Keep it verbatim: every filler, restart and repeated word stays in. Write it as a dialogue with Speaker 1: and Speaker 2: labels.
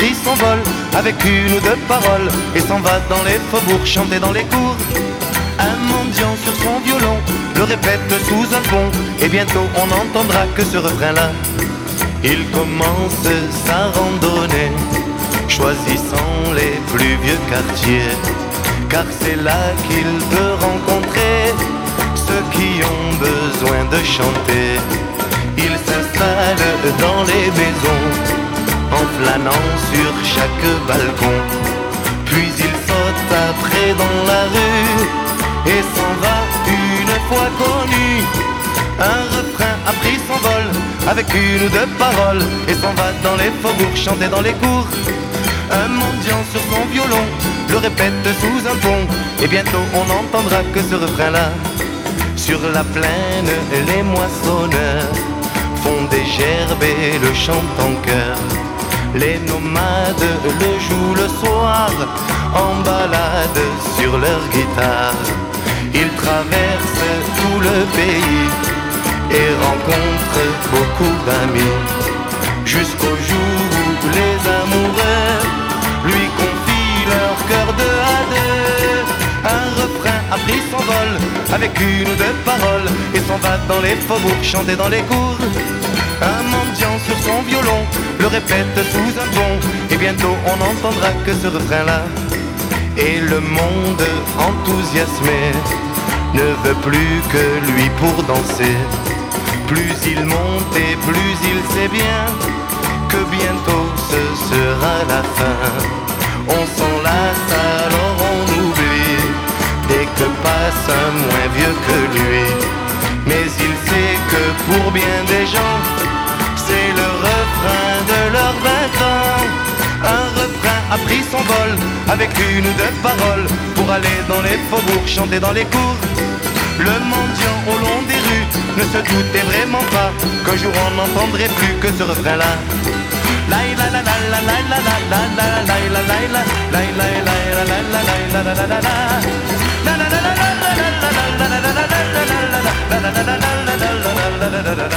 Speaker 1: pris son vol avec une ou deux paroles et s'en va dans les faubourgs chanter dans les cours. Un mendiant sur son violon le répète sous un pont et bientôt on n'entendra que ce refrain-là. Il commence sa randonnée choisissant les plus vieux quartiers, car c'est là qu'il peut rencontrer ceux qui ont besoin de chanter. Il s'installe dans les maisons en flânant sur chaque balcon, puis il saute après dans la rue et s'en va une fois connu. Un refrain a pris son vol avec une ou deux paroles et s'en va dans les faubourgs chanter dans les cours. Un mendiant sur son violon le répète sous un pont et bientôt on n'entendra que ce refrain-là. Sur la plaine, les moissonneurs font des gerbes et le chantent en chœur. Les nomades le jouent le soir en balade sur leur guitare. Ils traversent tout le pays et rencontrent beaucoup d'amis, jusqu'au jour où les amoureux lui confient leur cœur deux à deux. Un refrain a pris son vol avec une ou deux paroles et s'en va dans les faubourgs chanter dans les cours. Un mendiant sur son violon le répète sous un pont et bientôt on n'entendra que ce refrain-là. Et le monde enthousiasmé ne veut plus que lui pour danser. Plus il monte et plus il sait bien que bientôt ce sera la fin. On s'enlace alors on oublie dès que passe un moins vieux que lui. Mais il sait que pour bien des gens c'est le refrain de leurs vingt ans. Un refrain a pris son vol avec une ou deux paroles pour aller dans les faubourgs chanter dans les cours. Le mendiant au long des rues ne se doutait vraiment pas qu'un jour on n'entendrait plus que ce refrain-là. La